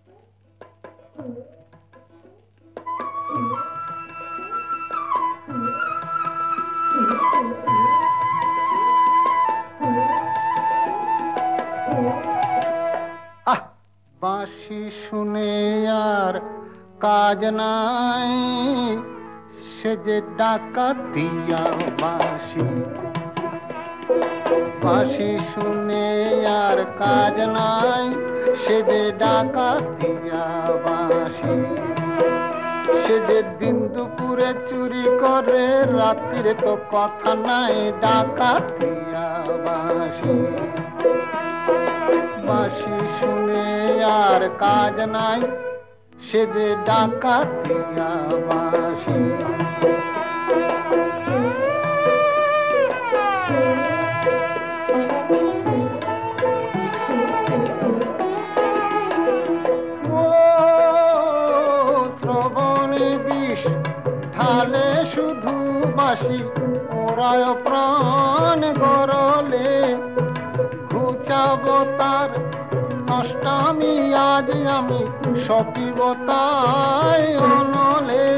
বাঁশি শুনে আর কাজ নাই, সে যে ডাকাতিয়া বাঁশি। বাঁশি শুনে আর কাজ নাই, সে যে ডাকাতিয়া বাঁশি। সে যে দিন দুপুরে চুরি করে, রাত্রিরে তো কথা নাই, ডাকাতিয়া বাঁশি। বাঁশি শুনে আর কাজ নাই, সে যে ডাকাতিয়া বাঁশি। ও শ্রবণে বিষ ঢালে শুধু বাঁশি, ওরায় প্রাণ গরলে। ঘুচাব তার নষ্টামি আজ আমি, সপিব তাই অনলে।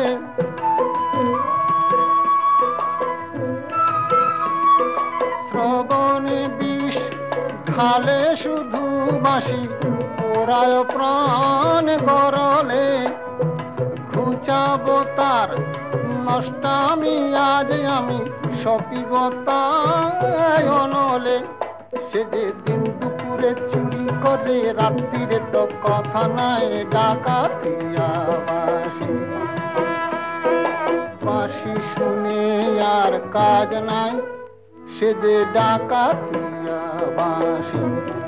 শ্রবণে বিষ ঢালে শুধু বাঁশি, ওরায় প্রাণ গরলে। ঘুচাব তার নষ্টামি আজ আমি, সপিব তাই অনলে। সে যে দিন দুপুরে চুরি করে, রাত্রিরে তো কথা নাই, ডাকাতিয়া বাঁশি। বাঁশি শুনে আর কাজ নাই, সে যে ডাকাতিয়া বাঁশি।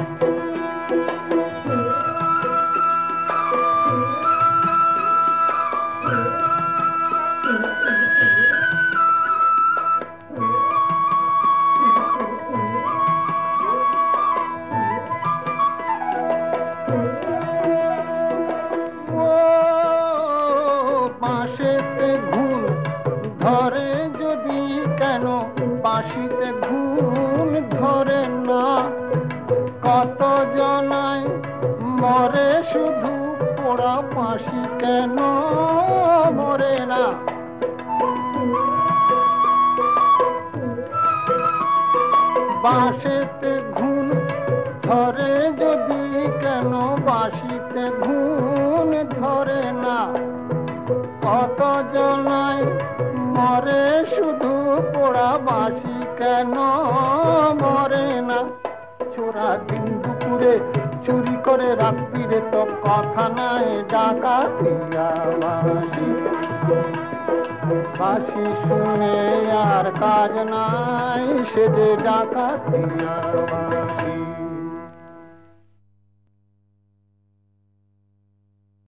বাঁশেতে ঘুণ ধরে যদি কেন, বাঁশিতে ঘুণ ধরে না। কত জনাই মরে শুধু, পোড়া বাঁশি কেন মরে না। বাঁশেতে ঘুণ ধরে যদি কেন, বাঁশিতে ঘুণ ধরে না। কত জনাই মরে শুধু, পোড়া বাঁশি কেন মরে না। ছোড়া দিন দুপুরে চুরি করে, রাত্রিরে তো কথা নাই, ডাকাতিয়া বাঁশি। বাঁশি শুনে আর কাজ নাই, সে যে ডাকাতিয়া বাঁশি।